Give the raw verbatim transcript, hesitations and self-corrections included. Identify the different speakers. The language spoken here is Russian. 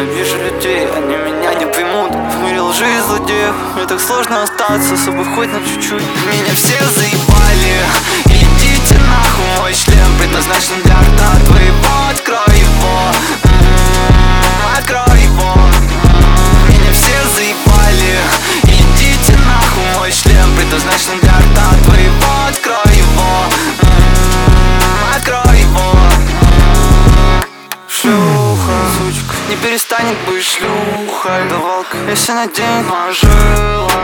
Speaker 1: вижу людей, они меня не поймут. В мире лжи и злодеев мне так сложно остаться с собой хоть на чуть-чуть. Меня все заебали, идите нахуй. Мой член предназначен для рта твоего. Открой его, м-м-м, открой его. м-м-м. Меня все заебали, идите нахуй. Мой член предназначен для рта твоего. Открой его, м-м-м, открой его. Шлюха, сучка, не перестанет быть шлюхой. Давалка, если наденет мою жилу,